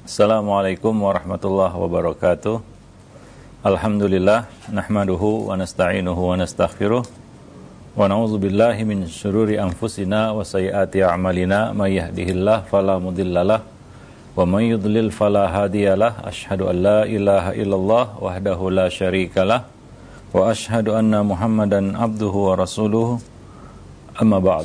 Assalamualaikum warahmatullahi wabarakatuh. Alhamdulillah, nahmaduhu wa nasta'inuhu wa nastaghfiruh wa na'udzu billahi min syururi anfusina wa sayyiati a'malina may yahdihillahu fala mudhillalah wa may yudlil fala hadiyalah. Asyhadu an la ilaha illallah wahdahu la syarikalah wa asyhadu anna Muhammadan abduhu wa rasuluhu. Amma ba'd.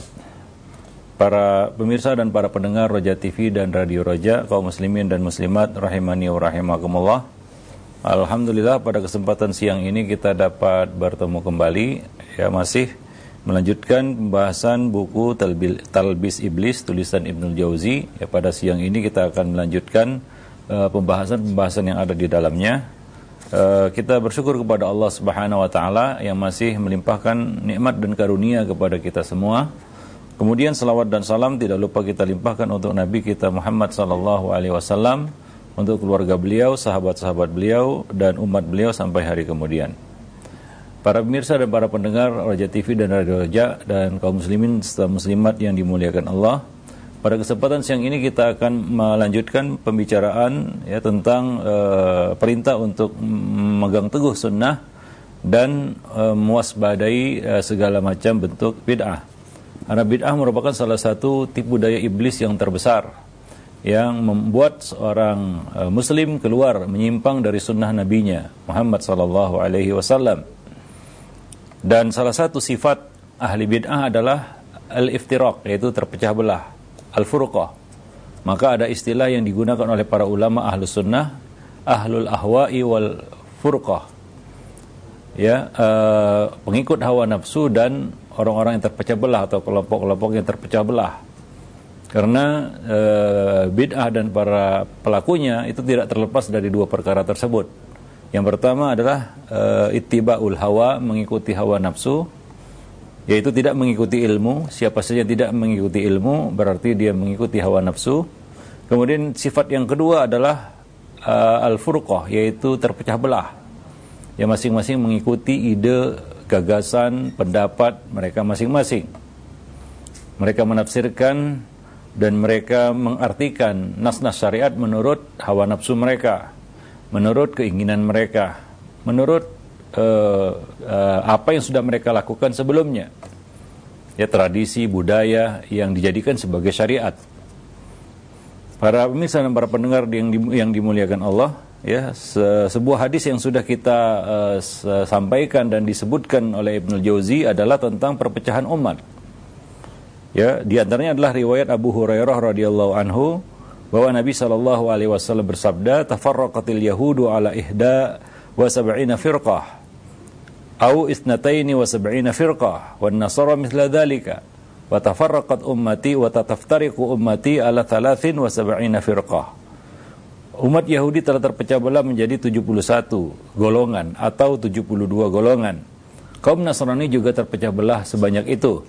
Para pemirsa dan para pendengar Roja TV dan Radio Roja, kaum muslimin dan muslimat rahimani wa rahimakumullah. Alhamdulillah pada kesempatan siang ini kita dapat bertemu kembali, ya, masih melanjutkan pembahasan buku Talbis Iblis tulisan Ibnul Jauzi. Ya, pada siang ini kita akan melanjutkan pembahasan yang ada di dalamnya. Kita bersyukur kepada Allah Subhanahu wa taala yang masih melimpahkan nikmat dan karunia kepada kita semua. Kemudian salawat dan salam tidak lupa kita limpahkan untuk Nabi kita Muhammad sallallahu alaihi wasallam, untuk keluarga beliau, sahabat-sahabat beliau dan umat beliau sampai hari kemudian. Para pemirsa dan para pendengar Roja TV dan Radio Roja dan kaum muslimin serta muslimat yang dimuliakan Allah, pada kesempatan siang ini kita akan melanjutkan pembicaraan, ya, tentang perintah untuk memegang teguh sunnah dan mewaspadai segala macam bentuk bid'ah. Karena bid'ah merupakan salah satu tipu daya iblis yang terbesar yang membuat seorang muslim keluar menyimpang dari sunnah nabinya Muhammad sallallahu alaihi wasallam. Dan salah satu sifat ahli bid'ah adalah al-iftiraq, yaitu terpecah belah, al-furqah. Maka ada istilah yang digunakan oleh para ulama ahlus sunnah, ahlul ahwa'i wal furqah, ya, pengikut hawa nafsu dan orang-orang yang terpecah belah atau kelompok-kelompok yang terpecah belah. Karena bid'ah dan para pelakunya itu tidak terlepas dari dua perkara tersebut. Yang pertama adalah ittiba'ul hawa, mengikuti hawa nafsu, yaitu tidak mengikuti ilmu. Siapa saja tidak mengikuti ilmu berarti dia mengikuti hawa nafsu. Kemudian sifat yang kedua adalah al-furqah, yaitu terpecah belah, ya, masing-masing mengikuti ide, gagasan, pendapat mereka masing-masing. Mereka menafsirkan dan mereka mengartikan nas-nas syariat menurut hawa nafsu mereka, menurut keinginan mereka, menurut apa yang sudah mereka lakukan sebelumnya, ya, tradisi, budaya yang dijadikan sebagai syariat. Para pemirsa dan para pendengar yang dimuliakan Allah, ya, sebuah hadis yang sudah kita sampaikan dan disebutkan oleh Ibnul Jauzi adalah tentang perpecahan umat. Ya, di antaranya adalah riwayat Abu Hurairah radhiyallahu anhu bahwa Nabi sallallahu alaihi wasallam bersabda, "Tafarraqatil yahudu ala ihda wa sab'ina firqah au isnataini wa sab'ina firqah wan nasara mithla dzalika wa tafarraqat ummati wa tataftariqu ummati ala 33 wa sab'ina firqah." Umat Yahudi telah terpecah belah menjadi 71 golongan atau 72 golongan. Kaum Nasrani juga terpecah belah sebanyak itu.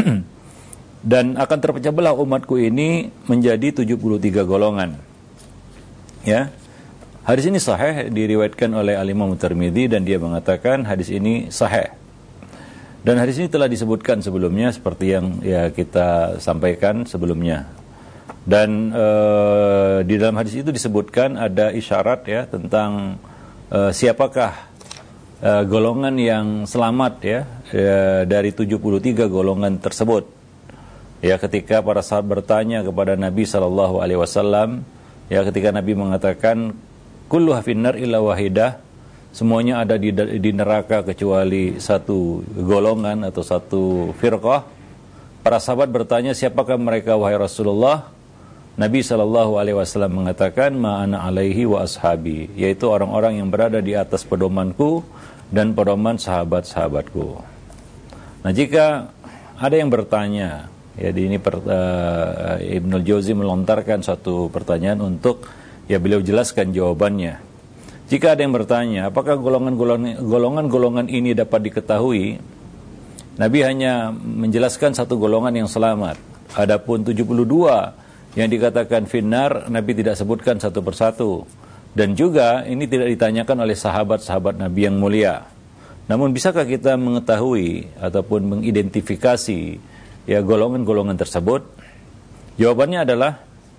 Dan akan terpecah belah umatku ini menjadi 73 golongan. Ya. Hadis ini sahih, diriwayatkan oleh Al-Imam Tirmidzi dan dia mengatakan hadis ini sahih. Dan hadis ini telah disebutkan sebelumnya seperti yang, ya, kita sampaikan sebelumnya. Dan di dalam hadis itu disebutkan ada isyarat, ya, tentang siapakah golongan yang selamat, ya, dari 73 golongan tersebut. Ya, ketika para sahabat bertanya kepada Nabi sallallahu alaihi wasallam, ya, ketika Nabi mengatakan kulluha finnar illa wahidah, semuanya ada di neraka kecuali satu golongan atau satu firqah. Para sahabat bertanya, siapakah mereka wahai Rasulullah? Nabi sallallahu alaihi wasallam mengatakan, ma ana alaihi wa ashabi, yaitu orang-orang yang berada di atas pedomanku dan pedoman sahabat-sahabatku. Nah, jika ada yang bertanya, ya, di ini Ibnul Jauzi melontarkan satu pertanyaan untuk, ya, beliau jelaskan jawabannya. Jika ada yang bertanya, apakah golongan-golongan ini dapat diketahui? Nabi hanya menjelaskan satu golongan yang selamat. Adapun 72 yang dikatakan finnar, Nabi tidak sebutkan satu persatu. Dan juga ini tidak ditanyakan oleh sahabat-sahabat Nabi yang mulia. Namun bisakah kita mengetahui ataupun mengidentifikasi, ya, golongan-golongan tersebut? Jawabannya adalah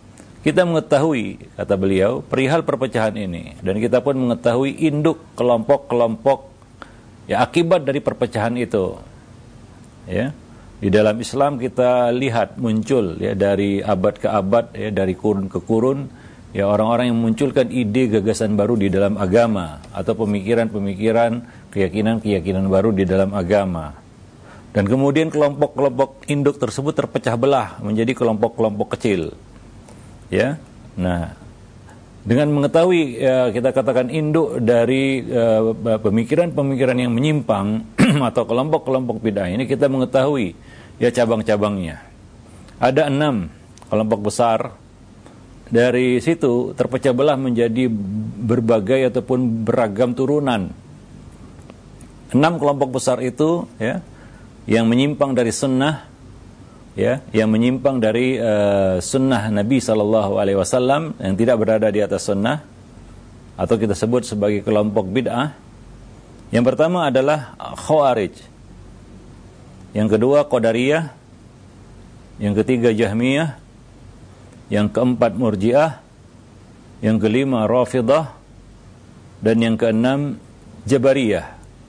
Kita mengetahui, kata beliau, perihal perpecahan ini, dan kita pun mengetahui induk kelompok-kelompok ya akibat dari perpecahan itu. Ya, di dalam Islam kita lihat muncul ya dari abad ke abad, ya dari kurun ke kurun, ya orang-orang yang memunculkan ide gagasan baru di dalam agama atau pemikiran-pemikiran, keyakinan-keyakinan baru di dalam agama. Dan kemudian kelompok-kelompok induk tersebut terpecah belah menjadi kelompok-kelompok kecil. Ya, nah, dengan mengetahui kita katakan induk dari pemikiran-pemikiran yang menyimpang atau kelompok-kelompok bid'ah ini, kita mengetahui ya cabang-cabangnya. Ada 6 kelompok besar. Dari situ terpecah belah menjadi berbagai ataupun beragam turunan. 6 kelompok besar itu ya yang menyimpang dari sunnah, ya, yang menyimpang dari sunnah Nabi SAW, yang tidak berada di atas sunnah, atau kita sebut sebagai kelompok bid'ah. Yang pertama adalah Khawarij, yang kedua Qadariyah, yang ketiga Jahmiyah, yang keempat Murji'ah, yang kelima Rafidah, dan yang keenam Jabariyah.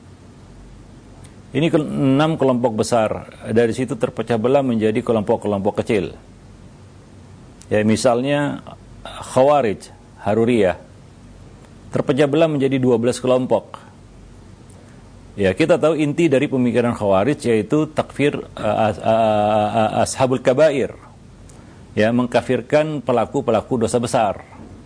Ini 6 kelompok besar. Dari situ terpecah belah menjadi kelompok-kelompok kecil. Ya, misalnya Khawarij, Haruriyah, terpecah belah menjadi 12 kelompok. Ya, kita tahu inti dari pemikiran Khawarij yaitu takfir ashabul kabair. Ya, mengkafirkan pelaku-pelaku dosa besar.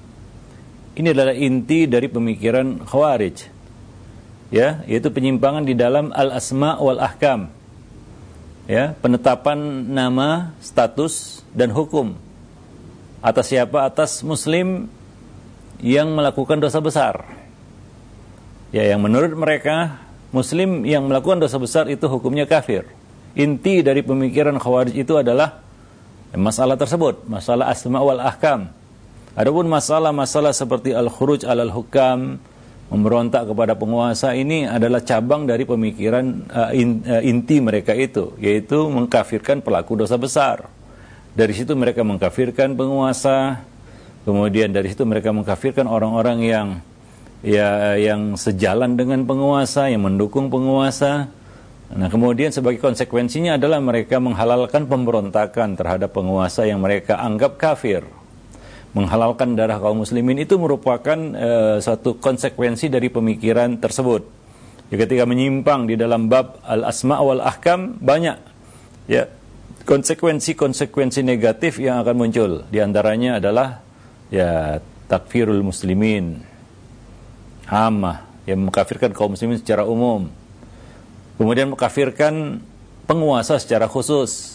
Ini adalah inti dari pemikiran Khawarij. Ya, yaitu penyimpangan di dalam al-asma wal ahkam. Ya, penetapan nama, status dan hukum atas siapa? Atas muslim yang melakukan dosa besar. Ya, yang menurut mereka muslim yang melakukan dosa besar itu hukumnya kafir. Inti dari pemikiran Khawarij itu adalah masalah tersebut, masalah asma wal ahkam. Adapun masalah-masalah seperti al-khuruj alal hukam, memberontak kepada penguasa, ini adalah cabang dari pemikiran inti mereka itu, yaitu mengkafirkan pelaku dosa besar. Dari situ mereka mengkafirkan penguasa, kemudian dari situ mereka mengkafirkan orang-orang yang sejalan dengan penguasa, yang mendukung penguasa. Nah, kemudian sebagai konsekuensinya adalah mereka menghalalkan pemberontakan terhadap penguasa yang mereka anggap kafir. Menghalalkan darah kaum muslimin itu merupakan suatu konsekuensi dari pemikiran tersebut. Ya, ketika menyimpang di dalam bab al-asma wal ahkam, banyak ya konsekuensi-konsekuensi negatif yang akan muncul. Di antaranya adalah ya takfirul muslimin, ammah, yang mengkafirkan kaum muslimin secara umum. Kemudian mengkafirkan penguasa secara khusus.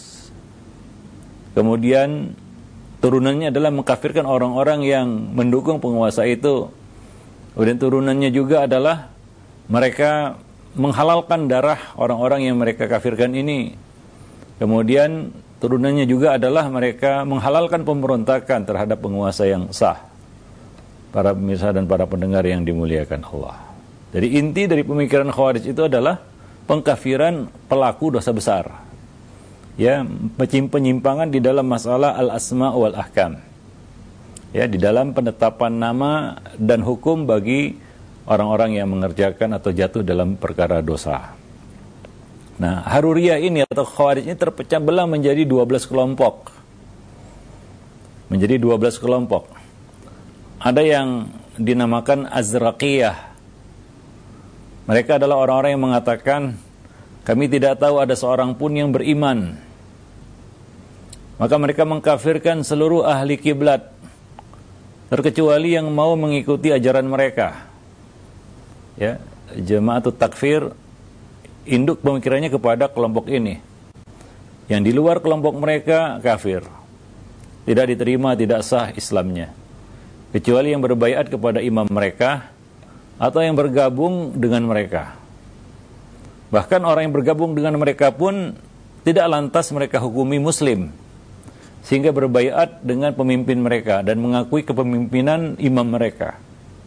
Kemudian turunannya adalah mengkafirkan orang-orang yang mendukung penguasa itu. Kemudian turunannya juga adalah mereka menghalalkan darah orang-orang yang mereka kafirkan ini. Kemudian turunannya juga adalah mereka menghalalkan pemberontakan terhadap penguasa yang sah. Para pemirsa dan para pendengar yang dimuliakan Allah. Jadi inti dari pemikiran Khawarij itu adalah pengkafiran pelaku dosa besar. Ya, penyimpangan di dalam masalah al-asma wal ahkam. Ya, di dalam penetapan nama dan hukum bagi orang-orang yang mengerjakan atau jatuh dalam perkara dosa. Nah, Haruriyah ini atau Khawarij ini terpecah belah menjadi 12 kelompok. Menjadi 12 kelompok. Ada yang dinamakan Azraqiyah. Mereka adalah orang-orang yang mengatakan, kami tidak tahu ada seorang pun yang beriman. Maka mereka mengkafirkan seluruh ahli kiblat, terkecuali yang mau mengikuti ajaran mereka. Ya, Jama'atut Takfir induk pemikirannya kepada kelompok ini. Yang di luar kelompok mereka kafir. Tidak diterima, tidak sah Islamnya. Kecuali yang berbaiat kepada imam mereka atau yang bergabung dengan mereka. Bahkan orang yang bergabung dengan mereka pun tidak lantas mereka hukumi muslim, sehingga berbaiat dengan pemimpin mereka dan mengakui kepemimpinan imam mereka.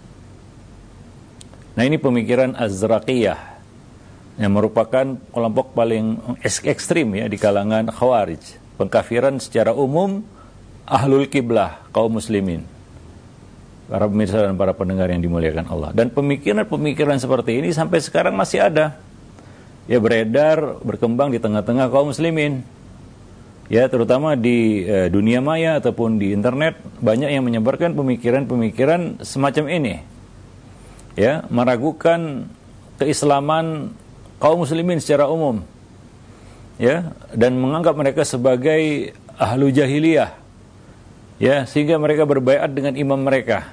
Nah, ini pemikiran Azraqiyah yang merupakan kelompok paling ekstrim ya di kalangan Khawarij. Pengkafiran secara umum ahlul kiblah, kaum muslimin. Para pemirsa dan para pendengar yang dimuliakan Allah. Dan pemikiran-pemikiran seperti ini sampai sekarang masih ada. Ya, beredar, berkembang di tengah-tengah kaum muslimin. Ya, terutama di dunia maya ataupun di internet, banyak yang menyebarkan pemikiran-pemikiran semacam ini. Ya, meragukan keislaman kaum muslimin secara umum. Ya, dan menganggap mereka sebagai ahlu jahiliyah. Ya, sehingga mereka berbaiat dengan imam mereka.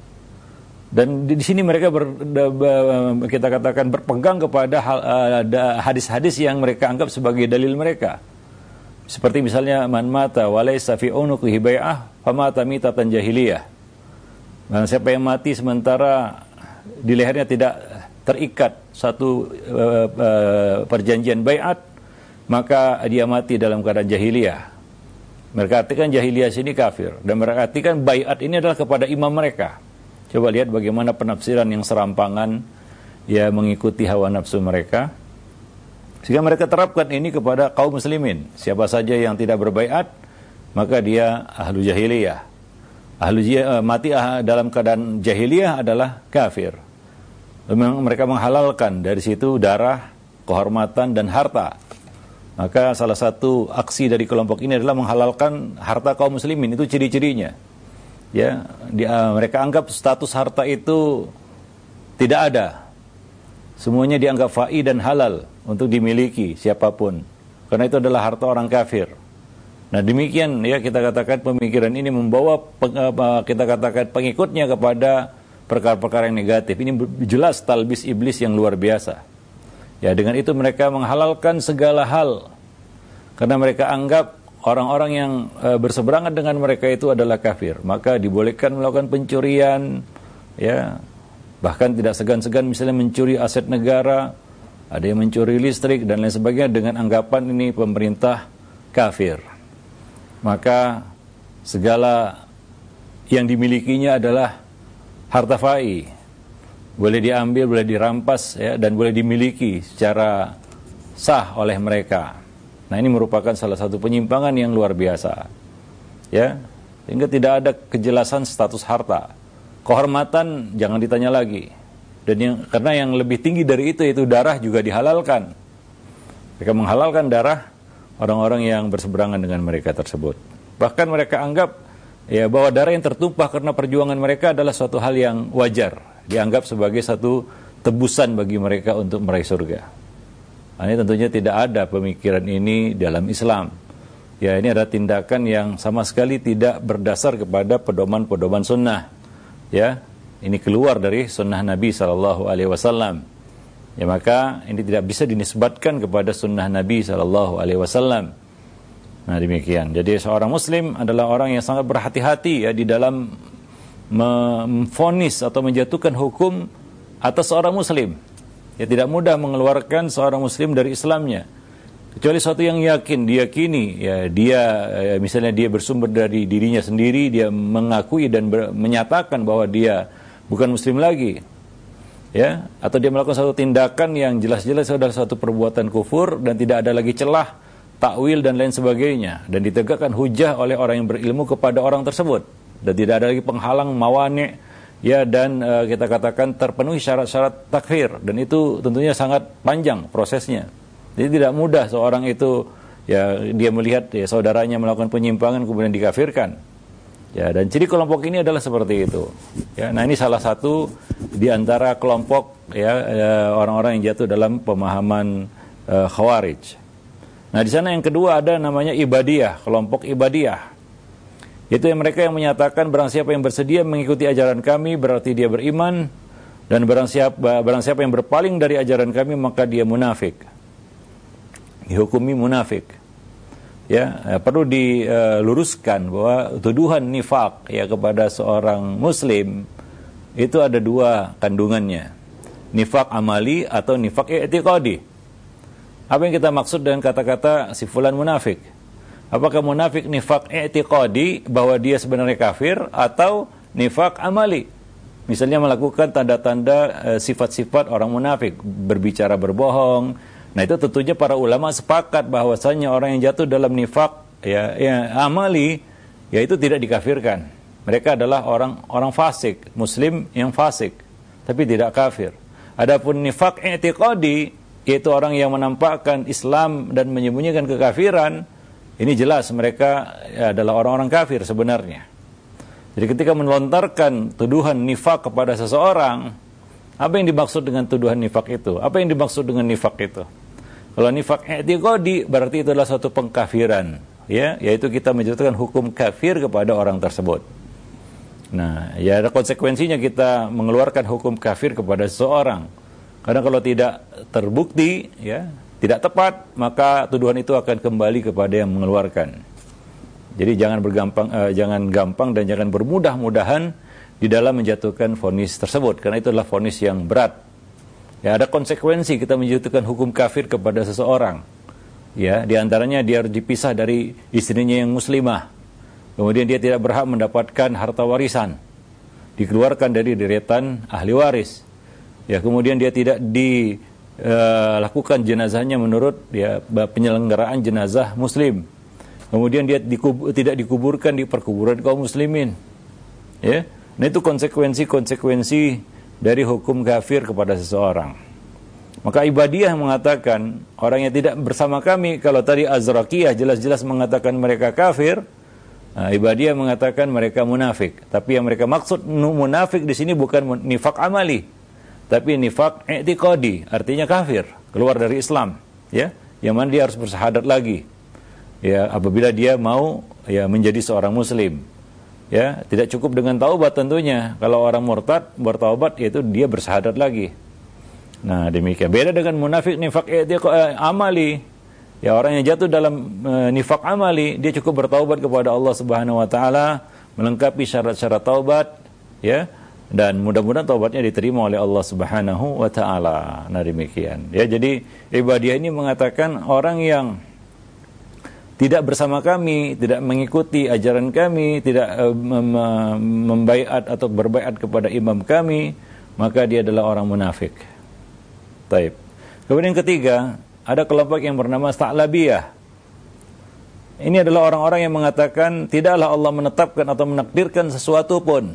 Dan di sini mereka kita katakan berpegang kepada hadis-hadis yang mereka anggap sebagai dalil mereka. Seperti misalnya man mata walaysa fi unuqihi bai'ah famata mitatan jahiliyah. Dan siapa yang mati sementara di lehernya tidak terikat satu perjanjian baiat, maka dia mati dalam keadaan jahiliyah. Mereka artikan jahiliyah sini kafir, dan mereka artikan baiat ini adalah kepada imam mereka. Coba lihat bagaimana penafsiran yang serampangan, ya, mengikuti hawa nafsu mereka. Sehingga mereka terapkan ini kepada kaum muslimin. Siapa saja yang tidak berbaiat, maka dia ahlu jahiliyah. Mati dalam keadaan jahiliyah adalah kafir. Mereka menghalalkan dari situ darah, kehormatan, dan harta. Maka salah satu aksi dari kelompok ini adalah menghalalkan harta kaum muslimin. Itu ciri-cirinya. Ya, mereka anggap status harta itu tidak ada. Semuanya dianggap fa'i dan halal untuk dimiliki siapapun. Karena itu adalah harta orang kafir. Nah, demikian ya kita katakan pemikiran ini membawa kita katakan pengikutnya kepada perkara-perkara yang negatif. Ini jelas talbis iblis yang luar biasa. Ya, dengan itu mereka menghalalkan segala hal. Karena mereka anggap orang-orang yang berseberangan dengan mereka itu adalah kafir. Maka dibolehkan melakukan pencurian, ya, bahkan tidak segan-segan misalnya mencuri aset negara, ada yang mencuri listrik dan lain sebagainya dengan anggapan ini pemerintah kafir. Maka segala yang dimilikinya adalah harta fai, boleh diambil, boleh dirampas, ya, dan boleh dimiliki secara sah oleh mereka. Nah, ini merupakan salah satu penyimpangan yang luar biasa. Ya, sehingga tidak ada kejelasan status harta. Kehormatan jangan ditanya lagi. Dan karena yang lebih tinggi dari itu yaitu darah juga dihalalkan. Mereka menghalalkan darah orang-orang yang berseberangan dengan mereka tersebut. Bahkan mereka anggap ya bahwa darah yang tertumpah karena perjuangan mereka adalah suatu hal yang wajar, dianggap sebagai satu tebusan bagi mereka untuk meraih surga. Ini tentunya tidak ada pemikiran ini dalam Islam. Ya, ini adalah tindakan yang sama sekali tidak berdasar kepada pedoman-pedoman sunnah. Ya, ini keluar dari sunnah Nabi SAW. Ya, maka ini tidak bisa dinisbatkan kepada sunnah Nabi SAW. Nah, demikian. Jadi seorang Muslim adalah orang yang sangat berhati-hati ya di dalam memvonis atau menjatuhkan hukum atas seorang Muslim. Ya, tidak mudah mengeluarkan seorang Muslim dari Islamnya, kecuali sesuatu yang diyakini, ya dia misalnya dia bersumber dari dirinya sendiri, dia mengakui dan menyatakan bahwa dia bukan Muslim lagi, ya, atau dia melakukan satu tindakan yang jelas-jelas adalah satu perbuatan kufur dan tidak ada lagi celah takwil dan lain sebagainya, dan ditegakkan hujah oleh orang yang berilmu kepada orang tersebut, dan tidak ada lagi penghalang mawani', ya, dan kita katakan terpenuhi syarat-syarat takfir, dan itu tentunya sangat panjang prosesnya. Jadi tidak mudah seorang itu ya dia melihat ya saudaranya melakukan penyimpangan kemudian dikafirkan. Ya, dan ciri kelompok ini adalah seperti itu. Ya, nah ini salah satu di antara kelompok ya orang-orang yang jatuh dalam pemahaman Khawarij. Nah, di sana yang kedua ada namanya Ibadiyah, kelompok Ibadiyah. Itu yang mereka yang menyatakan barang siapa yang bersedia mengikuti ajaran kami berarti dia beriman, dan barang siapa yang berpaling dari ajaran kami maka dia munafik. Dihukumi munafik. Ya, perlu diluruskan bahwa tuduhan nifak ya kepada seorang muslim itu ada dua kandungannya. Nifak amali atau nifak i'tiqadi. Apa yang kita maksud dengan kata-kata si fulan munafik? Apakah munafik nifak i'tiqadi bahwa dia sebenarnya kafir, atau nifak amali? Misalnya melakukan tanda-tanda sifat-sifat orang munafik, berbicara berbohong. Nah, itu tentunya para ulama sepakat bahwasanya orang yang jatuh dalam nifak ya amali yaitu tidak dikafirkan. Mereka adalah orang fasik, muslim yang fasik, tapi tidak kafir. Adapun nifaq i'tiqadi, yaitu orang yang menampakkan Islam dan menyembunyikan kekafiran, ini jelas mereka adalah orang-orang kafir sebenarnya. Jadi ketika melontarkan tuduhan nifaq kepada seseorang, apa yang dimaksud dengan tuduhan nifaq itu? Apa yang dimaksud dengan nifaq itu? Kalau nifaq i'tiqadi berarti itu adalah suatu pengkafiran, ya, yaitu kita menjatuhkan hukum kafir kepada orang tersebut. Nah, ya ada konsekuensinya kita mengeluarkan hukum kafir kepada seseorang. Karena kalau tidak terbukti, ya, tidak tepat, maka tuduhan itu akan kembali kepada yang mengeluarkan. Jadi jangan gampang dan jangan bermudah-mudahan di dalam menjatuhkan vonis tersebut, karena itu adalah vonis yang berat. Ya, ada konsekuensi kita menjatuhkan hukum kafir kepada seseorang. Ya, di antaranya dia harus dipisah dari istrinya yang muslimah. Kemudian dia tidak berhak mendapatkan harta warisan, dikeluarkan dari deretan ahli waris. Ya, kemudian dia tidak dilakukan jenazahnya menurut ya penyelenggaraan jenazah muslim. Kemudian dia tidak dikuburkan di perkuburan kaum muslimin. Ya, nah itu konsekuensi dari hukum kafir kepada seseorang. Maka Ibadiyah mengatakan orang yang tidak bersama kami, kalau tadi Azraqiyah jelas-jelas mengatakan mereka kafir. Nah, Ibadiyah mengatakan mereka munafik. Tapi yang mereka maksud munafik di sini bukan nifaq amali, tapi nifaq i'tiqadi, artinya kafir, keluar dari Islam, ya. Yang mana dia harus bersyahadat lagi. Ya, apabila dia mau ya menjadi seorang muslim. Ya, tidak cukup dengan taubat tentunya. Kalau orang murtad bertaubat yaitu dia bersyahadat lagi. Nah, demikian. Beda dengan munafik nifaq i'tiqadi amali. Ya, orang yang jatuh dalam nifaq amali, dia cukup bertaubat kepada Allah Subhanahu wa taala, melengkapi syarat-syarat taubat, ya. Dan mudah-mudahan taubatnya diterima oleh Allah Subhanahu wa taala. Nah, demikian. Ya, jadi Ibadiyah ini mengatakan orang yang tidak bersama kami, tidak mengikuti ajaran kami, tidak membaiat atau berbaiat kepada imam kami, maka dia adalah orang munafik. Taib. Kemudian yang ketiga, ada kelompok yang bernama Sa'labiyah. Ini adalah orang-orang yang mengatakan tidaklah Allah menetapkan atau menakdirkan sesuatu pun.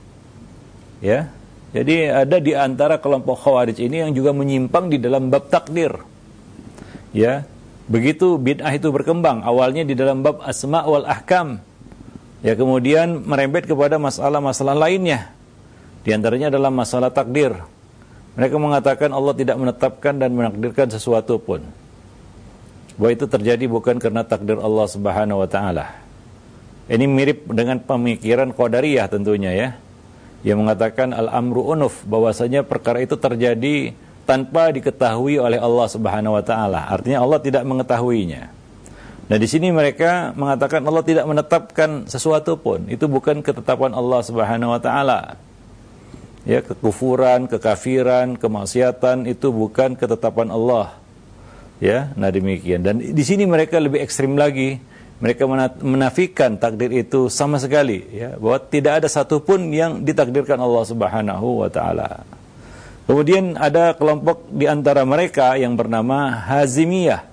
Ya. Jadi ada di antara kelompok Khawarij ini yang juga menyimpang di dalam bab takdir. Ya. Begitu bid'ah itu berkembang, awalnya di dalam bab asma' wal ahkam. Ya, kemudian merembet kepada masalah-masalah lainnya. Di antaranya adalah masalah takdir. Mereka mengatakan Allah tidak menetapkan dan menakdirkan sesuatu pun. Bahwa itu terjadi bukan karena takdir Allah Subhanahu wa taala. Ini mirip dengan pemikiran Qadariyah tentunya, ya. Yang mengatakan al-amru unuf, bahwasanya perkara itu terjadi tanpa diketahui oleh Allah Subhanahu wa taala. Artinya Allah tidak mengetahuinya. Nah, di sini mereka mengatakan Allah tidak menetapkan sesuatu pun. Itu bukan ketetapan Allah Subhanahu wa taala. Ya, kekufuran, kekafiran, kemaksiatan itu bukan ketetapan Allah. Ya, nah demikian. Dan di sini mereka lebih ekstrim lagi. Mereka menafikan takdir itu sama sekali, ya, bahwa tidak ada satupun yang ditakdirkan Allah Subhanahu wa taala. Kemudian ada kelompok di antara mereka yang bernama Hazimiyah.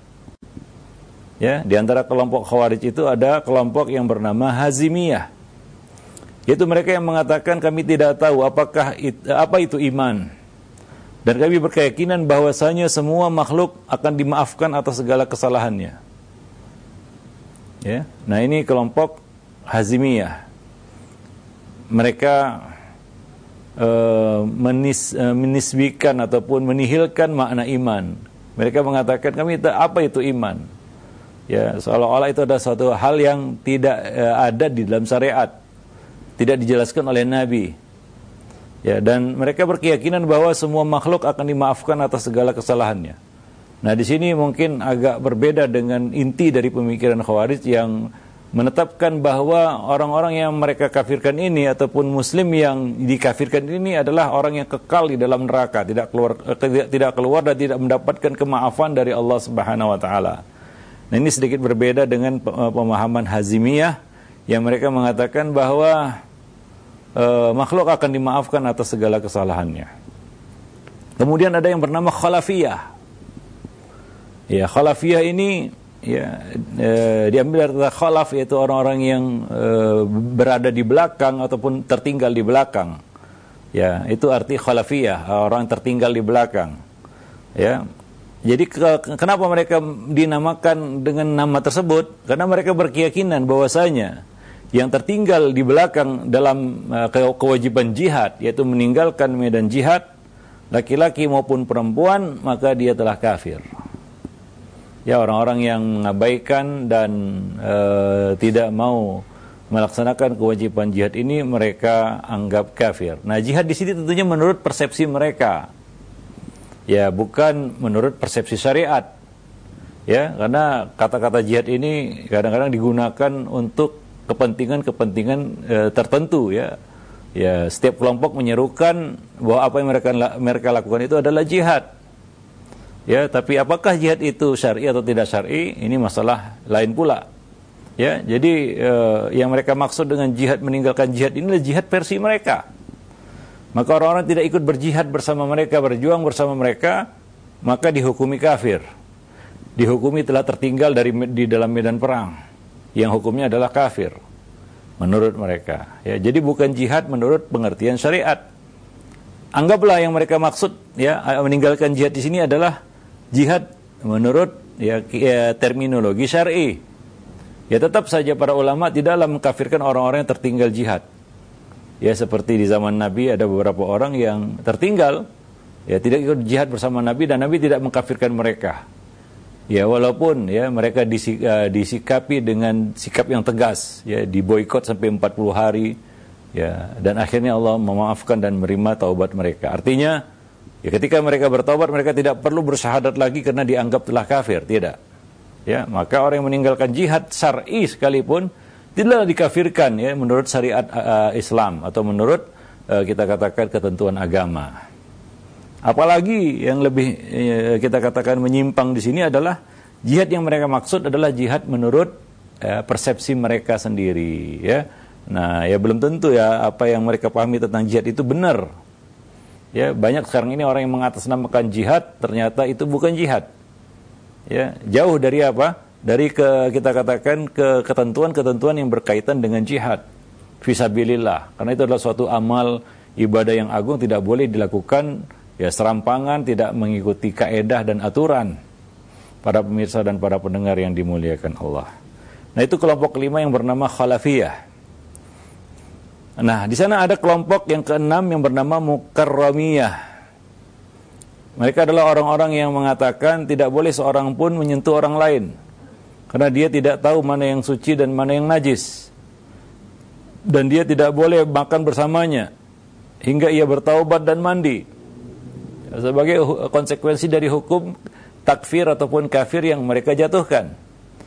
Ya, di antara kelompok Khawarij itu ada kelompok yang bernama Hazimiyah. Yaitu mereka yang mengatakan kami tidak tahu apa itu iman. Dan kami berkeyakinan bahwasanya semua makhluk akan dimaafkan atas segala kesalahannya. Ya. Nah, ini kelompok Hazimiyah. Mereka menisbikan ataupun menihilkan makna iman. Mereka mengatakan kami tak apa itu iman. Ya, seolah-olah itu ada suatu hal yang tidak ada di dalam syariat. Tidak dijelaskan oleh Nabi. Ya, dan mereka berkeyakinan bahwa semua makhluk akan dimaafkan atas segala kesalahannya. Nah, di sini mungkin agak berbeda dengan inti dari pemikiran Khawarij yang menetapkan bahwa orang-orang yang mereka kafirkan ini ataupun muslim yang dikafirkan ini adalah orang yang kekal di dalam neraka, tidak keluar dan tidak mendapatkan kemaafan dari Allah Subhanahu wa taala. Nah, ini sedikit berbeda dengan pemahaman Hazimiyah yang mereka mengatakan bahwa makhluk akan dimaafkan atas segala kesalahannya. Kemudian ada yang bernama Khalafiyah. Ya, Khalafiyah ini ya, diambil dari kata khalaf, yaitu orang-orang yang berada di belakang ataupun tertinggal di belakang. Ya, itu arti khalafiyah, orang tertinggal di belakang. Ya. Jadi kenapa mereka dinamakan dengan nama tersebut? Karena mereka berkeyakinan bahwasanya yang tertinggal di belakang dalam kewajiban jihad, yaitu meninggalkan medan jihad, laki-laki maupun perempuan, maka dia telah kafir. Ya, orang-orang yang mengabaikan dan tidak mau melaksanakan kewajiban jihad ini mereka anggap kafir. Nah, jihad di sini tentunya menurut persepsi mereka. Ya, bukan menurut persepsi syariat. Ya, karena kata-kata jihad ini kadang-kadang digunakan untuk kepentingan-kepentingan tertentu, ya. Ya, setiap kelompok menyerukan bahwa apa yang mereka lakukan itu adalah jihad. Ya, tapi apakah jihad itu syar'i atau tidak syar'i? Ini masalah lain pula. Ya, jadi yang mereka maksud dengan jihad, meninggalkan jihad ini adalah jihad versi mereka. Maka orang-orang tidak ikut berjihad bersama mereka, berjuang bersama mereka, maka dihukumi kafir. Dihukumi telah tertinggal di dalam medan perang, yang hukumnya adalah kafir menurut mereka. Ya, jadi bukan jihad menurut pengertian syariat. Anggaplah yang mereka maksud, ya, meninggalkan jihad di sini adalah jihad menurut terminologi syar'i. Ya, tetap saja para ulama tidaklah mengkafirkan orang-orang yang tertinggal jihad. Ya, seperti di zaman Nabi ada beberapa orang yang tertinggal, ya, tidak ikut jihad bersama Nabi, dan Nabi tidak mengkafirkan mereka. Ya, walaupun ya mereka disikapi dengan sikap yang tegas, ya, diboikot sampai 40 hari, ya, dan akhirnya Allah memaafkan dan menerima taubat mereka. Artinya, ya, ketika mereka bertaubat, mereka tidak perlu bersyahadat lagi karena dianggap telah kafir, tidak. Ya, maka orang yang meninggalkan jihad syar'i sekalipun tidaklah dikafirkan, ya, menurut syariat Islam atau menurut kita katakan ketentuan agama. Apalagi yang lebih kita katakan menyimpang di sini adalah jihad yang mereka maksud adalah jihad menurut persepsi mereka sendiri, ya. Nah, ya belum tentu ya apa yang mereka pahami tentang jihad itu benar. Ya, banyak sekarang ini orang yang mengatasnamakan jihad ternyata itu bukan jihad. Ya, jauh dari apa? Dari kita katakan ketentuan-ketentuan yang berkaitan dengan jihad fisabilillah. Karena itu adalah suatu amal ibadah yang agung, tidak boleh dilakukan ya serampangan, tidak mengikuti kaedah dan aturan. Para pemirsa dan para pendengar yang dimuliakan Allah. Nah, itu kelompok kelima yang bernama Khalafiyah. Nah, di sana ada kelompok yang keenam yang bernama Mukarramiyah. Mereka adalah orang-orang yang mengatakan tidak boleh seorang pun menyentuh orang lain, karena dia tidak tahu mana yang suci dan mana yang najis. Dan dia tidak boleh makan bersamanya hingga ia bertaubat dan mandi. Sebagai konsekuensi dari hukum takfir ataupun kafir yang mereka jatuhkan.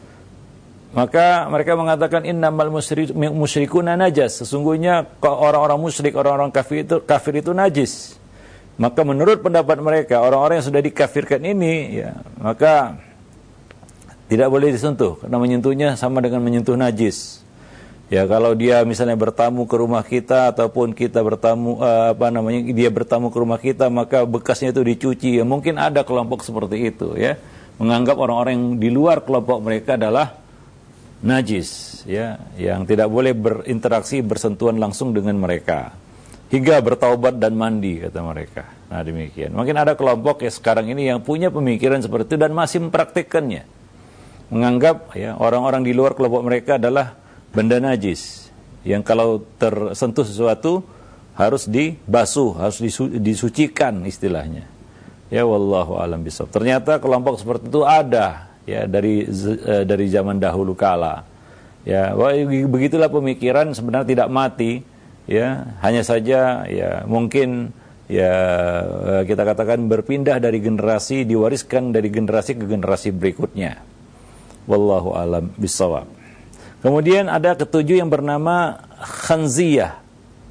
Maka mereka mengatakan innamal musyrikuna najas. Sesungguhnya orang-orang musyrik, orang-orang kafir itu najis. Maka menurut pendapat mereka, orang-orang yang sudah dikafirkan ini, ya, maka tidak boleh disentuh, karena menyentuhnya sama dengan menyentuh najis. Ya, kalau dia misalnya bertamu ke rumah kita ataupun kita bertamu dia bertamu ke rumah kita, maka bekasnya itu dicuci. Ya, mungkin ada kelompok seperti itu, ya, menganggap orang-orang yang di luar kelompok mereka adalah najis, ya, yang tidak boleh berinteraksi, bersentuhan langsung dengan mereka. Hingga bertaubat dan mandi, kata mereka. Nah, demikian. Mungkin ada kelompok ya sekarang ini yang punya pemikiran seperti itu dan masih mempraktikkannya. Menganggap ya orang-orang di luar kelompok mereka adalah benda najis. Yang kalau tersentuh sesuatu harus dibasuh, harus disucikan istilahnya. Ya, wallahu alam bisawab. Ternyata kelompok seperti itu ada ya dari zaman dahulu kala. Ya, begitulah pemikiran sebenarnya tidak mati. Ya, hanya saja ya mungkin ya kita katakan berpindah dari generasi, diwariskan dari generasi ke generasi berikutnya. Wallahu alam bisawab. Kemudian ada ketujuh yang bernama Khanziyah.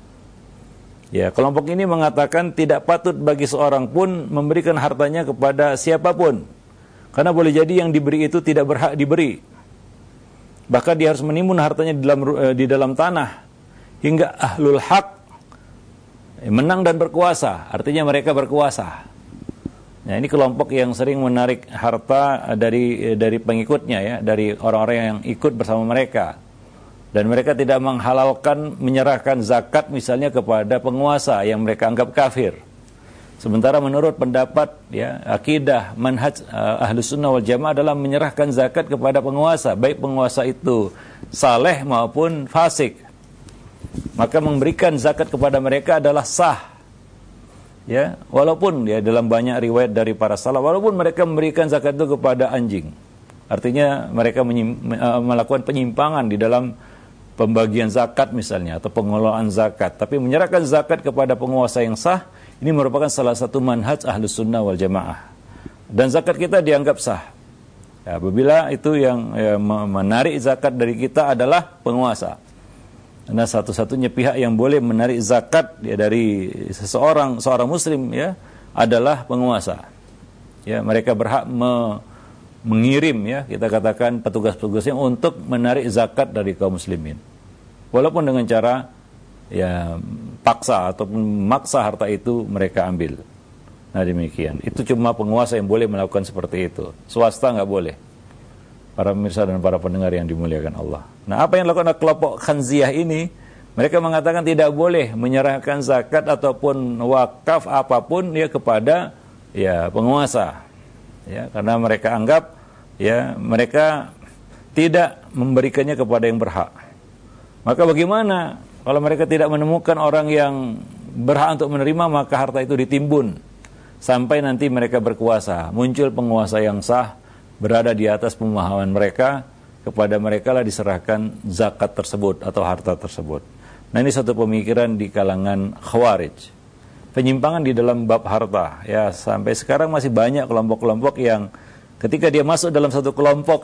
Ya, kelompok ini mengatakan tidak patut bagi seorang pun memberikan hartanya kepada siapapun. Karena boleh jadi yang diberi itu tidak berhak diberi. Bahkan dia harus menimbun hartanya di dalam tanah. Hingga ahlul haq menang dan berkuasa, artinya mereka berkuasa. Nah, ini kelompok yang sering menarik harta dari pengikutnya ya, dari orang-orang yang ikut bersama mereka. Dan mereka tidak menghalalkan menyerahkan zakat misalnya kepada penguasa yang mereka anggap kafir. Sementara menurut pendapat ya akidah manhaj Ahlus Sunnah wal Jamaah adalah menyerahkan zakat kepada penguasa, baik penguasa itu saleh maupun fasik. Maka memberikan zakat kepada mereka adalah sah. Ya, walaupun ya dalam banyak riwayat dari para salaf, walaupun mereka memberikan zakat itu kepada anjing. Artinya mereka melakukan penyimpangan di dalam pembagian zakat misalnya atau pengelolaan zakat, tapi menyerahkan zakat kepada penguasa yang sah, ini merupakan salah satu manhaj Ahlus Sunnah wal Jamaah. Dan zakat kita dianggap sah ya, apabila itu yang menarik zakat dari kita adalah penguasa. Karena satu-satunya pihak yang boleh menarik zakat ya, dari seorang muslim ya adalah penguasa. Ya, mereka berhak mengirim ya, kita katakan petugas-petugasnya untuk menarik zakat dari kaum muslimin. Walaupun dengan cara ya paksa ataupun maksa harta itu mereka ambil. Nah demikian. Itu cuma penguasa yang boleh melakukan seperti itu. Swasta nggak boleh. Para pemirsa dan para pendengar yang dimuliakan Allah. Nah, apa yang dilakukan kelompok Khanziyah ini? Mereka mengatakan tidak boleh menyerahkan zakat ataupun wakaf apapun ya kepada ya penguasa. Ya, karena mereka anggap ya mereka tidak memberikannya kepada yang berhak. Maka bagaimana kalau mereka tidak menemukan orang yang berhak untuk menerima, maka harta itu ditimbun sampai nanti mereka berkuasa, muncul penguasa yang sah berada di atas pemahaman mereka, kepada mereka lah diserahkan zakat tersebut atau harta tersebut. Nah, ini satu pemikiran di kalangan Khawarij. Penyimpangan di dalam bab harta ya, sampai sekarang masih banyak kelompok-kelompok yang ketika dia masuk dalam satu kelompok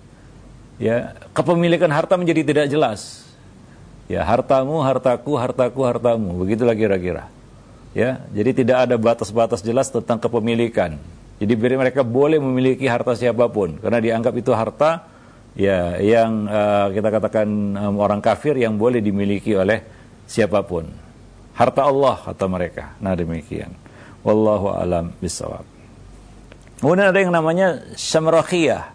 ya kepemilikan harta menjadi tidak jelas. Ya, hartamu, hartaku, hartaku, hartamu, begitulah kira-kira. Ya, jadi tidak ada batas-batas jelas tentang kepemilikan. Jadi mereka boleh memiliki harta siapapun karena dianggap itu harta ya yang kita katakan orang kafir yang boleh dimiliki oleh siapapun. Harta Allah kata mereka. Nah demikian. Wallahu a'lam bishawab. Kemudian ada yang namanya Syamrakhiyah.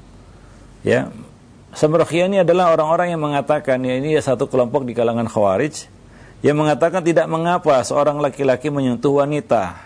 Ya. Syamrakhiyah ini adalah orang-orang yang mengatakan ya ini satu kelompok di kalangan Khawarij yang mengatakan tidak mengapa seorang laki-laki menyentuh wanita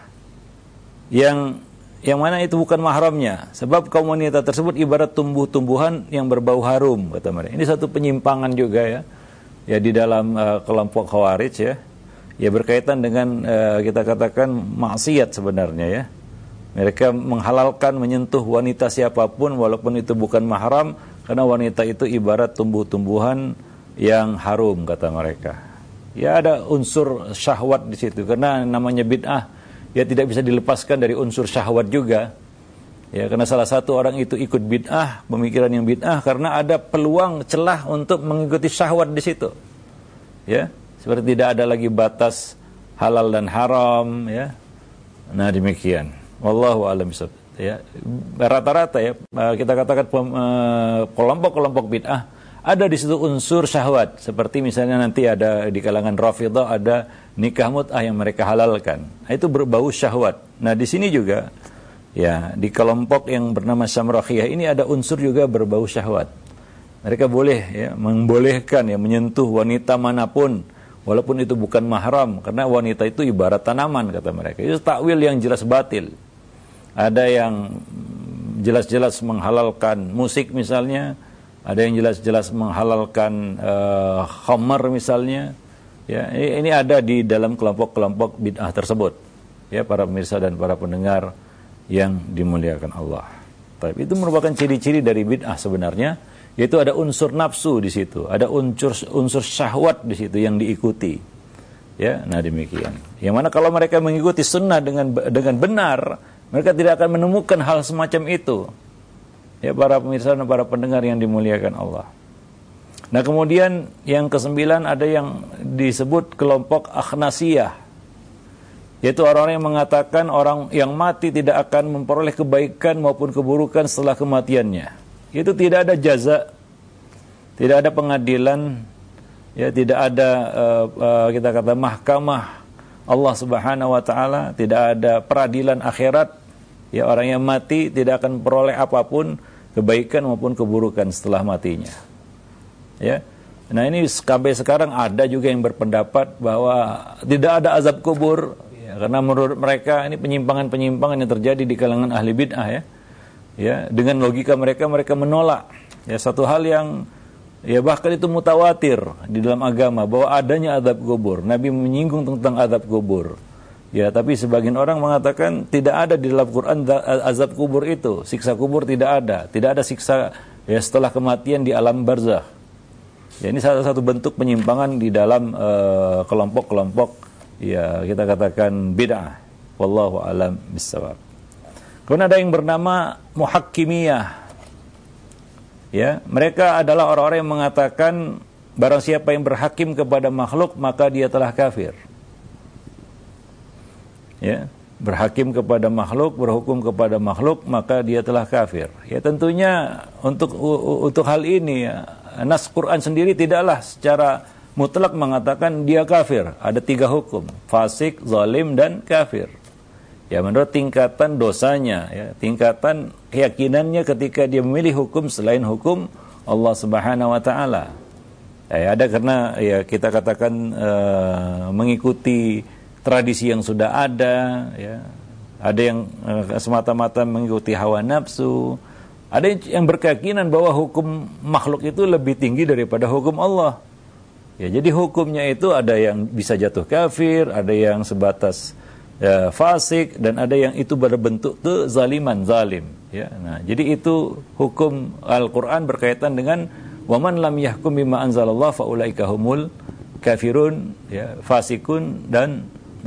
yang mana itu bukan mahramnya, sebab kaum wanita tersebut ibarat tumbuh-tumbuhan yang berbau harum kata mereka. Ini satu penyimpangan juga ya di dalam kelompok Khawarij ya berkaitan dengan kita katakan maksiat sebenarnya ya. Mereka menghalalkan menyentuh wanita siapapun walaupun itu bukan mahram, karena wanita itu ibarat tumbuh-tumbuhan yang harum kata mereka. Ya ada unsur syahwat di situ karena namanya bid'ah. Ya tidak bisa dilepaskan dari unsur syahwat juga. Ya karena salah satu orang itu ikut bid'ah, pemikiran yang bid'ah karena ada peluang celah untuk mengikuti syahwat di situ. Ya, seperti tidak ada lagi batas halal dan haram ya. Nah demikian. Wallahu a'lam bishawab. Ya, rata-rata ya kita katakan kelompok-kelompok bid'ah ada di situ unsur syahwat, seperti misalnya nanti ada di kalangan Rafidhah ada nikah mut'ah yang mereka halalkan. Nah, itu berbau syahwat. Nah, di sini juga ya di kelompok yang bernama Syamrakhiyah ini ada unsur juga berbau syahwat. Mereka boleh ya membolehkan ya menyentuh wanita manapun walaupun itu bukan mahram, karena wanita itu ibarat tanaman kata mereka. Itu takwil yang jelas batil. Ada yang jelas-jelas menghalalkan musik misalnya, ada yang jelas-jelas menghalalkan khamar misalnya. Ya, ini ada di dalam kelompok-kelompok bid'ah tersebut. Ya, para pemirsa dan para pendengar yang dimuliakan Allah. Tapi itu merupakan ciri-ciri dari bid'ah sebenarnya, yaitu ada unsur nafsu di situ, ada unsur syahwat di situ yang diikuti. Ya, nah demikian. Yang mana kalau mereka mengikuti sunnah dengan benar, mereka tidak akan menemukan hal semacam itu. Ya, para pemirsa dan para pendengar yang dimuliakan Allah. Nah, kemudian yang ke-9 ada yang disebut kelompok Akhnasiyah. Yaitu orang-orang yang mengatakan orang yang mati tidak akan memperoleh kebaikan maupun keburukan setelah kematiannya. Itu tidak ada jaza, tidak ada pengadilan, ya tidak ada kita kata mahkamah Allah Subhanahu wa taala, tidak ada peradilan akhirat Ya, orang yang mati tidak akan peroleh apapun, kebaikan maupun keburukan setelah matinya. Ya. Nah, ini sampai sekarang ada juga yang berpendapat bahwa tidak ada azab kubur, ya, karena menurut mereka ini penyimpangan-penyimpangan yang terjadi di kalangan ahli bid'ah, ya. Ya, dengan logika mereka menolak ya satu hal yang ya bahkan itu mutawatir di dalam agama bahwa adanya azab kubur. Nabi menyinggung tentang azab kubur. Ya, tapi sebagian orang mengatakan tidak ada di dalam Quran azab kubur itu, siksa kubur tidak ada siksa ya setelah kematian di alam barzakh. Ya, ini salah satu bentuk penyimpangan di dalam kelompok-kelompok ya kita katakan bid'ah. Wallahu a'lam bissawab. Kemudian ada yang bernama muhakkimiyah. Ya, mereka adalah orang-orang yang mengatakan barang siapa yang berhakim kepada makhluk maka dia telah kafir. Ya, berhakim kepada makhluk, berhukum kepada makhluk maka dia telah kafir. Ya, tentunya untuk hal ini ya, nas Quran sendiri tidaklah secara mutlak mengatakan dia kafir. Ada 3 hukum, fasik, zalim, dan kafir. Ya, menurut tingkatan dosanya, ya, tingkatan keyakinannya ketika dia memilih hukum selain hukum Allah Subhanahu wa taala. Ya, ada karena ya kita katakan mengikuti tradisi yang sudah ada, ya. Ada yang semata-mata mengikuti hawa nafsu. Ada yang berkeyakinan bahwa hukum makhluk itu lebih tinggi daripada hukum Allah. Ya, jadi hukumnya itu ada yang bisa jatuh kafir, ada yang sebatas ya, fasik, dan ada yang itu berbentuk kezaliman, zalim. Ya, nah, jadi itu hukum Al-Quran berkaitan dengan waman lam yahkum bima anzalallah faulaika humul kafirun, ya, fasikun dan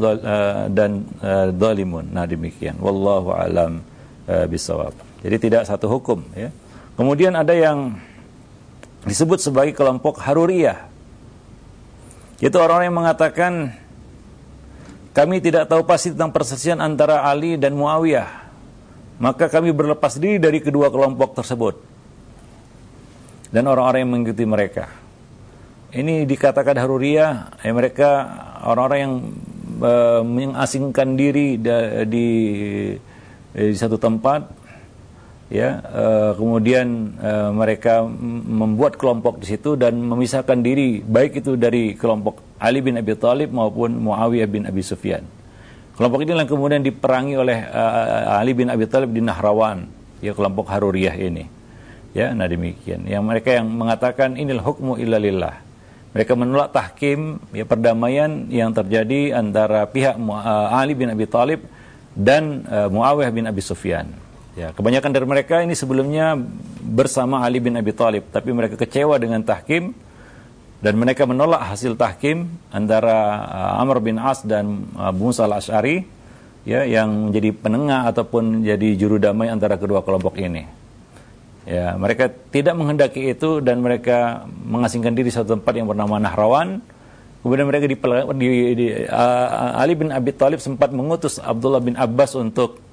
zalimun. Nah, demikian. Wallahu a'lam bissawab. Jadi tidak satu hukum, ya. Kemudian ada yang disebut sebagai kelompok Haruriyah. Itu orang-orang yang mengatakan kami tidak tahu pasti tentang perselisihan antara Ali dan Muawiyah, maka kami berlepas diri dari kedua kelompok tersebut dan orang-orang yang mengikuti mereka. Ini dikatakan Haruriyah, ya, mereka orang-orang yang mengasingkan diri di satu tempat, ya, kemudian mereka membuat kelompok di situ dan memisahkan diri baik itu dari kelompok Ali bin Abi Thalib maupun Muawiyah bin Abi Sufyan. Kelompok ini yang kemudian diperangi oleh Ali bin Abi Thalib di Nahrawan, ya, kelompok Haruriyah ini. Ya, nah demikian. Yang mereka yang mengatakan inil hukmu illa lillah. Mereka menolak tahkim, ya, perdamaian yang terjadi antara pihak Ali bin Abi Thalib dan Muawiyah bin Abi Sufyan. Ya, kebanyakan dari mereka ini sebelumnya bersama Ali bin Abi Thalib, tapi mereka kecewa dengan tahkim dan mereka menolak hasil tahkim antara Amr bin As dan Abu Musa al-Asy'ari, ya, yang menjadi penengah ataupun jadi juru damai antara kedua kelompok ini. Ya, mereka tidak menghendaki itu dan mereka mengasingkan diri di satu tempat yang bernama Nahrawan. Kemudian mereka Ali bin Abi Thalib sempat mengutus Abdullah bin Abbas untuk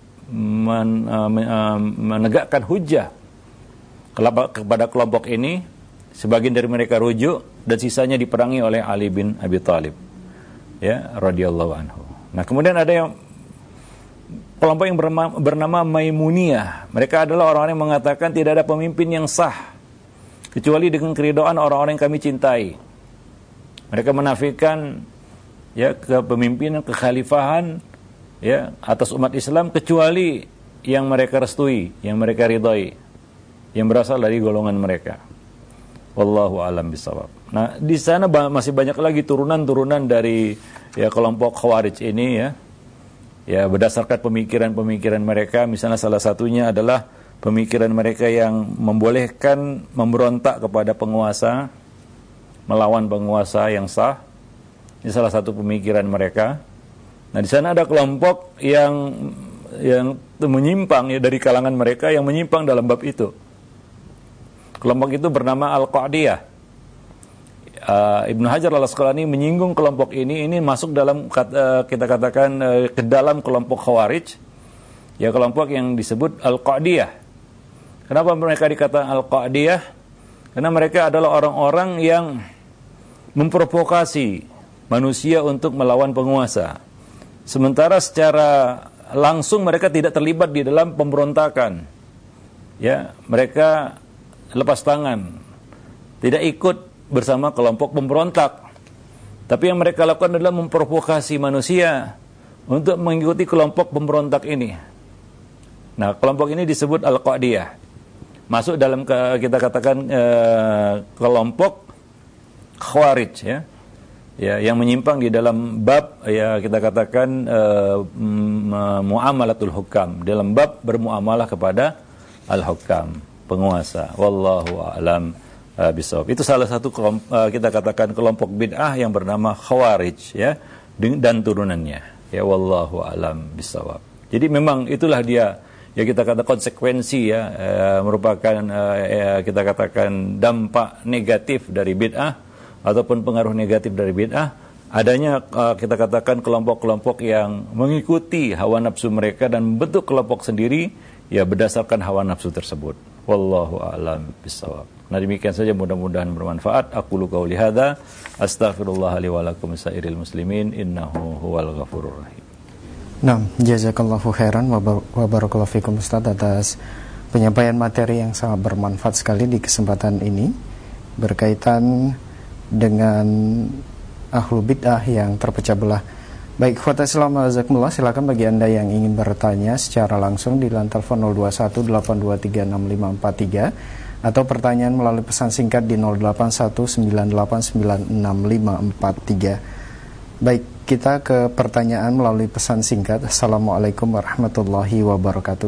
menegakkan hujjah kepada kelompok ini. Sebagian dari mereka rujuk dan sisanya diperangi oleh Ali bin Abi Thalib, ya, radhiyallahu anhu. Nah, kemudian ada yang kelompok yang bernama Maimuniyah. Mereka adalah orang-orang yang mengatakan tidak ada pemimpin yang sah kecuali dengan keridhaan orang-orang yang kami cintai. Mereka menafikan, ya, kepemimpinan, kekhalifahan, ya, atas umat Islam kecuali yang mereka restui, yang mereka ridhai, yang berasal dari golongan mereka. Wallahu a'lam bishawab. Nah, di sana masih banyak lagi turunan-turunan dari, ya, kelompok Khawarij ini, ya. Ya, berdasarkan pemikiran-pemikiran mereka, misalnya salah satunya adalah pemikiran mereka yang membolehkan memberontak kepada penguasa, melawan penguasa yang sah. Ini salah satu pemikiran mereka. Nah, di sana ada kelompok yang menyimpang, ya, dari kalangan mereka yang menyimpang dalam bab itu. Kelompok itu bernama Al-Qa'diyah. Ibnu Hajar al-Asqalani menyinggung kelompok ini masuk dalam kita katakan ke dalam kelompok Khawarij, ya, kelompok yang disebut Al-Qa'diyah. Kenapa mereka dikatakan Al-Qa'diyah? Karena mereka adalah orang-orang yang memprovokasi manusia untuk melawan penguasa. Sementara secara langsung mereka tidak terlibat di dalam pemberontakan. Ya, mereka lepas tangan, tidak ikut bersama kelompok pemberontak. Tapi yang mereka lakukan adalah memprovokasi manusia untuk mengikuti kelompok pemberontak ini. Nah, kelompok ini disebut Al-Qa'diyah. Masuk dalam kita katakan kelompok Khawarij, ya. Ya, yang menyimpang di dalam bab, ya, kita katakan muamalatul hukam, dalam bab bermuamalah kepada al-hukam, penguasa. Wallahu a'lam bisawab. Itu salah satu kita katakan kelompok bid'ah yang bernama Khawarij, ya, dan turunannya. Ya, wallahu a'lam bisawab. Jadi memang itulah dia, ya, kita kata konsekuensi, ya, merupakan kita katakan dampak negatif dari bid'ah ataupun pengaruh negatif dari bid'ah, adanya kita katakan kelompok-kelompok yang mengikuti hawa nafsu mereka dan membentuk kelompok sendiri, ya, berdasarkan hawa nafsu tersebut. Wallahu a'lam bishawab. Nah, demikian saja, mudah-mudahan bermanfaat. Aqulu qauli hadza, astaghfirullah li wa lakum sairil muslimin, innahu huwal ghafurur rahim. Nah, jazakallahu khairan wa barakallahu fikum Ustaz atas penyampaian materi yang sangat bermanfaat sekali di kesempatan ini berkaitan dengan ahlu bid'ah yang terpecah belah. Baik, ikhwata Islam jazakumullah, silakan bagi Anda yang ingin bertanya secara langsung di line telepon 0218236543 atau pertanyaan melalui pesan singkat di 0819896543. Baik, kita ke pertanyaan melalui pesan singkat. Assalamualaikum warahmatullahi wabarakatuh.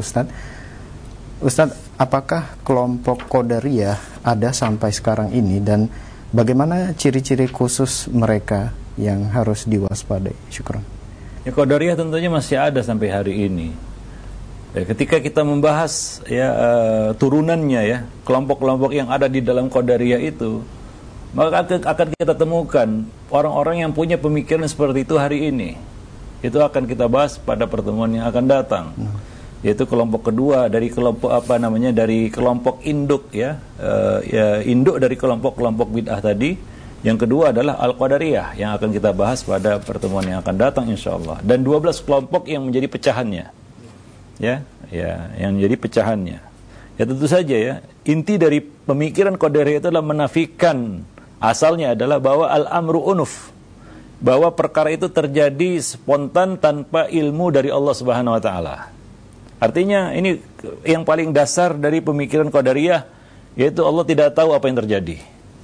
Ustaz, apakah kelompok Qadariyah ada sampai sekarang ini dan bagaimana ciri-ciri khusus mereka yang harus diwaspadai? Syukran. Ya, Qadariyah tentunya masih ada sampai hari ini. Ya, ketika kita membahas, ya, turunannya, ya, kelompok-kelompok yang ada di dalam Qadariyah itu, maka akan kita temukan orang-orang yang punya pemikiran seperti itu hari ini. Itu akan kita bahas pada pertemuan yang akan datang. Yaitu kelompok kedua dari kelompok dari kelompok induk, ya, induk dari kelompok-kelompok bid'ah tadi. Yang kedua adalah Al-Qadariyah yang akan kita bahas pada pertemuan yang akan datang insyaallah. Dan 12 kelompok yang menjadi pecahannya. Ya, yang menjadi pecahannya. Ya, tentu saja, ya, inti dari pemikiran Qadariyah itu adalah menafikan, asalnya adalah bahwa al-amru unuf, bahwa perkara itu terjadi spontan tanpa ilmu dari Allah Subhanahu wa taala. Artinya ini yang paling dasar dari pemikiran Qadariyah, yaitu Allah tidak tahu apa yang terjadi.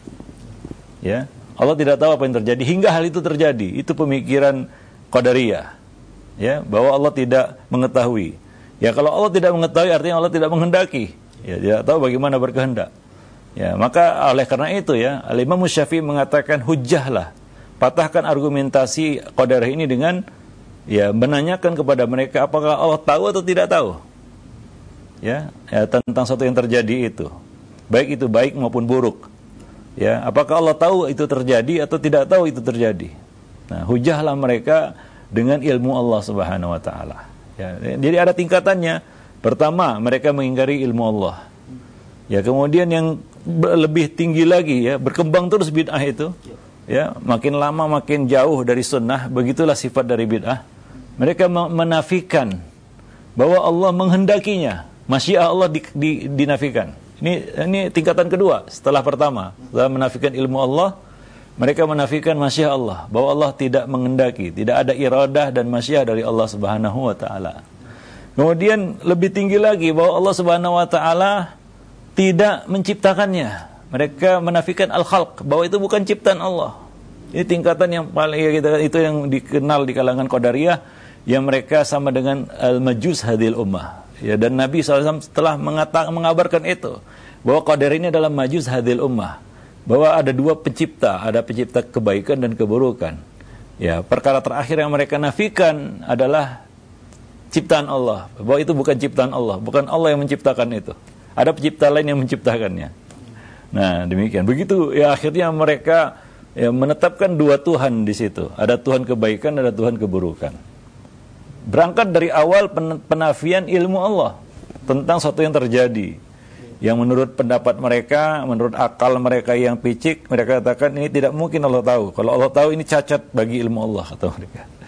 Ya, Allah tidak tahu apa yang terjadi hingga hal itu terjadi. Itu pemikiran Qadariyah. Ya, bahwa Allah tidak mengetahui. Ya, kalau Allah tidak mengetahui artinya Allah tidak menghendaki. Ya, tidak tahu bagaimana berkehendak. Ya, maka oleh karena itu, ya, Al-Imam Syafi'i mengatakan hujjahlah. Patahkan argumentasi Qadariyah ini dengan, ya, menanyakan kepada mereka apakah Allah tahu atau tidak tahu. Ya, tentang sesuatu yang terjadi itu. Baik itu baik maupun buruk. Ya, apakah Allah tahu itu terjadi atau tidak tahu itu terjadi. Nah, hujjahlah mereka dengan ilmu Allah Subhanahu wa taala. Ya, jadi ada tingkatannya. Pertama, mereka mengingkari ilmu Allah. Ya, kemudian yang lebih tinggi lagi, ya, berkembang terus bid'ah itu. Ya, makin lama makin jauh dari sunnah, begitulah sifat dari bid'ah. Mereka menafikan bahwa Allah menghendakinya. Masyiah Allah dinafikan. Ini tingkatan kedua setelah pertama. Setelah menafikan ilmu Allah, mereka menafikan masyiah Allah, bahwa Allah tidak menghendaki, tidak ada iradah dan masyiah dari Allah Subhanahu wa taala. Kemudian lebih tinggi lagi bahwa Allah Subhanahu wa taala tidak menciptakannya. Mereka menafikan al-khalq, bahwa itu bukan ciptaan Allah. Ini tingkatan yang paling, ya, itu yang dikenal di kalangan Qadariyah, yang mereka sama dengan al-majus hadil ummah. Ya, dan Nabi SAW telah mengabarkan itu, bahwa Qadariyah ini adalah majus hadil ummah, bahwa ada dua pencipta, ada pencipta kebaikan dan keburukan. Ya, perkara terakhir yang mereka nafikan adalah ciptaan Allah, bahwa itu bukan ciptaan Allah, bukan Allah yang menciptakan itu. Ada pencipta lain yang menciptakannya. Nah, demikian. Begitu, ya, akhirnya mereka, ya, menetapkan dua Tuhan di situ. Ada Tuhan kebaikan, ada Tuhan keburukan. Berangkat dari awal penafian ilmu Allah tentang sesuatu yang terjadi, yang menurut pendapat mereka, menurut akal mereka yang picik, mereka katakan ini tidak mungkin Allah tahu. Kalau Allah tahu ini cacat bagi ilmu Allah, kata mereka.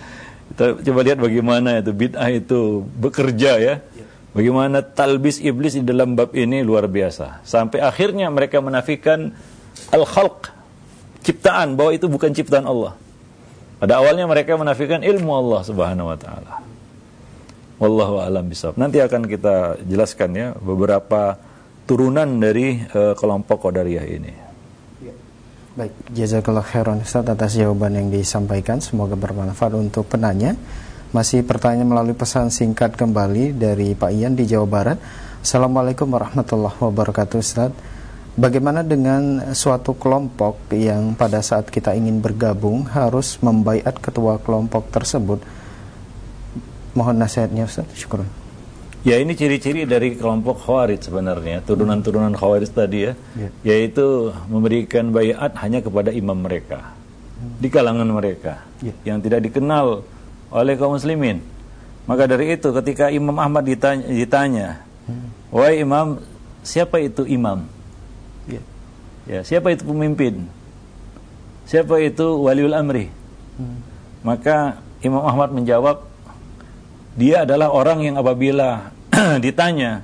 Kita coba lihat bagaimana itu bid'ah itu bekerja ya. Bagaimana talbis iblis di dalam bab ini luar biasa. Sampai akhirnya mereka menafikan al-khalq, ciptaan, bahwa itu bukan ciptaan Allah. Pada awalnya mereka menafikan ilmu Allah Subhanahu wa taala. Wallahu a'lam bishawab. Nanti akan kita jelaskan ya beberapa turunan dari kelompok Qadariyah ini. Baik, jazakallah khairan Ustaz atas jawaban yang disampaikan, semoga bermanfaat untuk penanya. Masih pertanyaan melalui pesan singkat kembali dari Pak Ian di Jawa Barat. Assalamualaikum warahmatullahi wabarakatuh Ustaz. Bagaimana dengan suatu kelompok yang pada saat kita ingin bergabung harus membaiat ketua kelompok tersebut? Mohon nasihatnya Ustaz. Syukur. Ya, ini ciri-ciri dari kelompok Khawarij sebenarnya, turunan-turunan Khawarij tadi ya, yaitu memberikan baiat hanya kepada imam mereka, di kalangan mereka, yang tidak dikenal oleh kaum muslimin. Maka dari itu ketika Imam Ahmad ditanya, wahai imam, siapa itu imam? Ya, siapa itu pemimpin? Siapa itu waliul amri? Maka Imam Ahmad menjawab, dia adalah orang yang apabila ditanya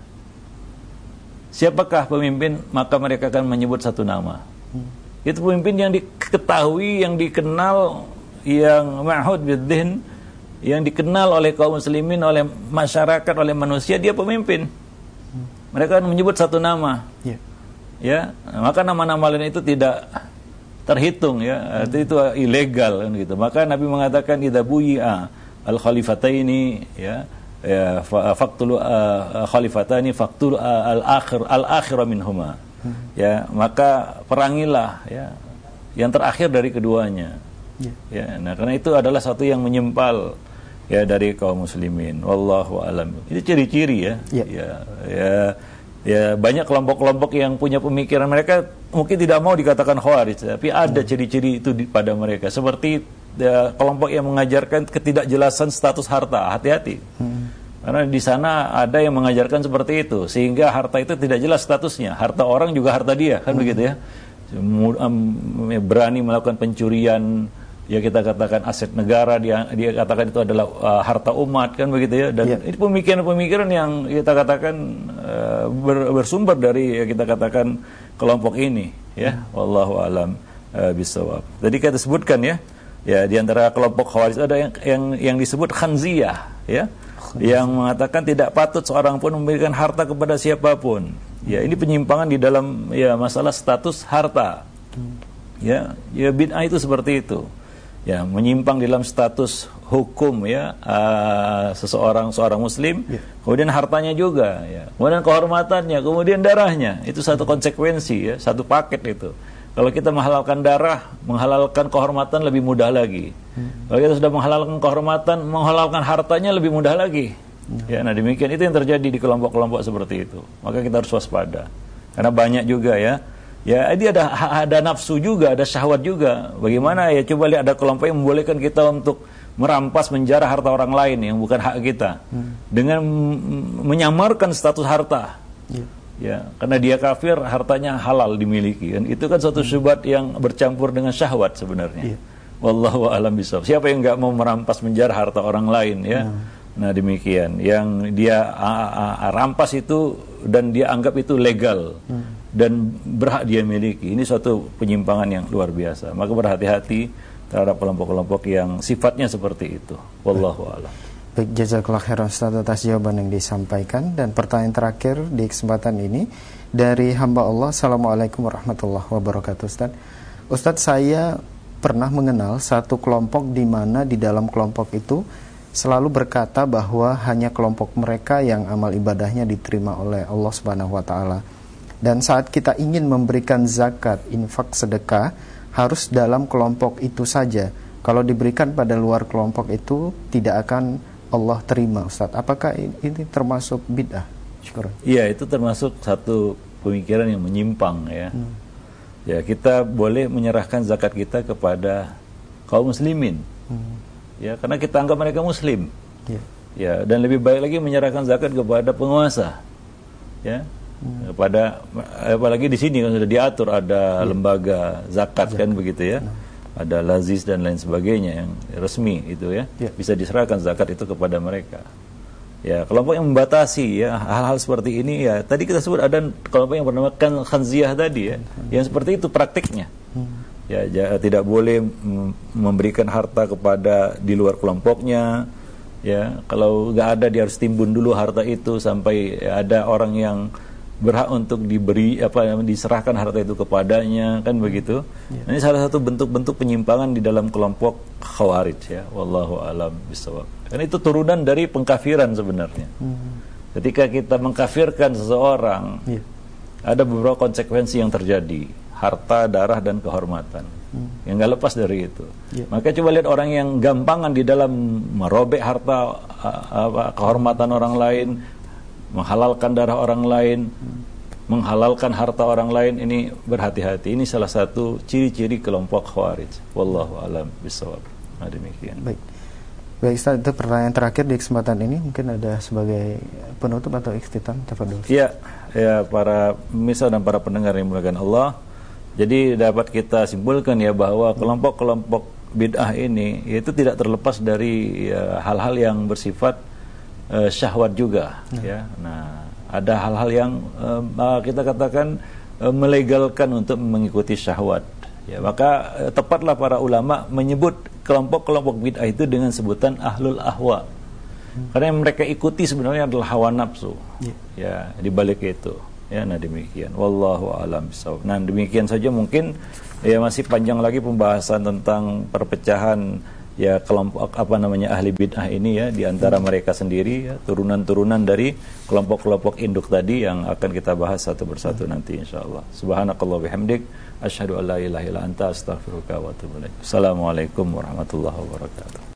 siapakah pemimpin, maka mereka akan menyebut satu nama. Itu pemimpin yang diketahui, yang dikenal, yang ma'hud biddin, yang dikenal oleh kaum muslimin, oleh masyarakat, oleh manusia, dia pemimpin. Mereka akan menyebut satu nama. Ya, maka nama-nama lain itu tidak terhitung ya, itu ilegal kan gitu. Maka Nabi mengatakan idza buyi'a al-khalifataini ya faqtul khalifatani faqtul al-akhir minhuma. Ya, maka perangilah ya yang terakhir dari keduanya. Ya, nah karena itu adalah satu yang menyempal ya dari kaum muslimin. Wallahu alam. Itu ciri-ciri ya. Ya banyak kelompok-kelompok yang punya pemikiran, mereka mungkin tidak mau dikatakan Khawarij, tapi ada ciri-ciri itu pada mereka. Seperti kelompok yang mengajarkan ketidakjelasan status harta, hati-hati. Karena di sana ada yang mengajarkan seperti itu, sehingga harta itu tidak jelas statusnya. Harta orang juga harta dia, kan begitu ya. Berani melakukan pencurian, ya kita katakan aset negara, dia katakan itu adalah harta umat, kan begitu ya. Dan ini pemikiran-pemikiran yang kita katakan bersumber dari ya kita katakan kelompok ini, ya. Wallahu alam bisawab. Tadi kita sebutkan ya di antara kelompok Khawarij ada yang disebut khanziyah, ya, yang mengatakan tidak patut seorang pun memberikan harta kepada siapapun. Ya, ini penyimpangan di dalam ya masalah status harta. Ya bid'ah itu seperti itu. Ya, menyimpang dalam status hukum ya seorang muslim, kemudian hartanya juga ya, kemudian kehormatannya, kemudian darahnya, itu satu konsekuensi ya, satu paket itu. Kalau kita menghalalkan darah, menghalalkan kehormatan lebih mudah lagi. Kalau kita sudah menghalalkan kehormatan, menghalalkan hartanya lebih mudah lagi. Ya, nah demikian itu yang terjadi di kelompok-kelompok seperti itu. Maka kita harus waspada. Karena banyak juga ya. Ya, ini ada nafsu juga, ada syahwat juga. Bagaimana ya, coba lihat ada kelompok yang membolehkan kita untuk merampas, menjarah harta orang lain yang bukan hak kita. Dengan menyamarkan status harta. Ya, karena dia kafir, hartanya halal dimiliki. Dan itu kan suatu syubhat yang bercampur dengan syahwat sebenarnya. Wallahu a'lam bishawab. Siapa yang enggak mau merampas, menjarah harta orang lain ya? Nah, demikian. Yang dia rampas itu dan dia anggap itu legal. Dan berhak dia miliki. Ini suatu penyimpangan yang luar biasa. Maka berhati-hati terhadap kelompok-kelompok yang sifatnya seperti itu. Wallahu a'lam. Baik, jazakallah khairan Ustaz atas jawaban yang disampaikan. Dan pertanyaan terakhir di kesempatan ini dari hamba Allah. Assalamualaikum warahmatullahi wabarakatuh Ustaz. Ustaz, saya pernah mengenal satu kelompok di mana di dalam kelompok itu selalu berkata bahwa hanya kelompok mereka yang amal ibadahnya diterima oleh Allah Subhanahu wa taala. Dan saat kita ingin memberikan zakat, infak, sedekah, harus dalam kelompok itu saja. Kalau diberikan pada luar kelompok itu tidak akan Allah terima, Ustaz. Apakah ini termasuk bid'ah? Syukur. Iya, itu termasuk satu pemikiran yang menyimpang ya. Ya, kita boleh menyerahkan zakat kita kepada kaum muslimin. Ya, karena kita anggap mereka muslim. Ya, dan lebih baik lagi menyerahkan zakat kepada penguasa. Ya. Kepada apalagi di sini kan sudah diatur ada lembaga zakat kan begitu ya. ada lazis dan lain sebagainya yang resmi itu ya, bisa diserahkan zakat itu kepada mereka. Ya, kelompok yang membatasi ya hal-hal seperti ini ya, tadi kita sebut ada kelompok yang bernama khanziyah tadi ya, yang seperti itu praktiknya. Ya, tidak boleh memberikan harta kepada di luar kelompoknya. Ya, kalau nggak ada dia harus timbun dulu harta itu sampai ada orang yang berhak untuk diserahkan harta itu kepadanya, kan begitu. Ini salah satu bentuk-bentuk penyimpangan di dalam kelompok Khawarij ya, wallahu alam bisawab. Karena itu turunan dari pengkafiran sebenarnya. Ketika kita mengkafirkan seseorang, ada beberapa konsekuensi yang terjadi, harta, darah, dan kehormatan. Yang nggak lepas dari itu. Maka coba lihat orang yang gampangan di dalam merobek harta, kehormatan orang lain, menghalalkan darah orang lain, menghalalkan harta orang lain, ini berhati-hati. Ini salah satu ciri-ciri kelompok Khawarij. Wallahu a'lam bishawab. Nah, demikian. Baik, Ustaz, itu pertanyaan terakhir di kesempatan ini, mungkin ada sebagai penutup atau ikhtitam, tafadhol. Ya, para pemirsa dan para pendengar yang dimuliakan Allah. Jadi dapat kita simpulkan ya bahwa kelompok-kelompok bid'ah ini itu tidak terlepas dari hal-hal yang bersifat syahwat juga. Ya. Nah, ada hal-hal yang kita katakan melegalkan untuk mengikuti syahwat. Ya, maka tepatlah para ulama menyebut kelompok-kelompok bid'ah itu dengan sebutan ahlul ahwa. Karena yang mereka ikuti sebenarnya adalah hawa nafsu. Ya, di balik itu. Ya, nah demikian. Wallahu a'lam bishawab. Nah, demikian saja mungkin ya, masih panjang lagi pembahasan tentang perpecahan ya kelompok ahli bid'ah ini ya, di antara mereka sendiri ya, turunan-turunan dari kelompok-kelompok induk tadi yang akan kita bahas satu persatu nanti insyaallah. Subhanakallah bihamdik asyhadu an la ilaha illa anta astaghfiruka wa atubu ilaik. Assalamualaikum warahmatullahi wabarakatuh.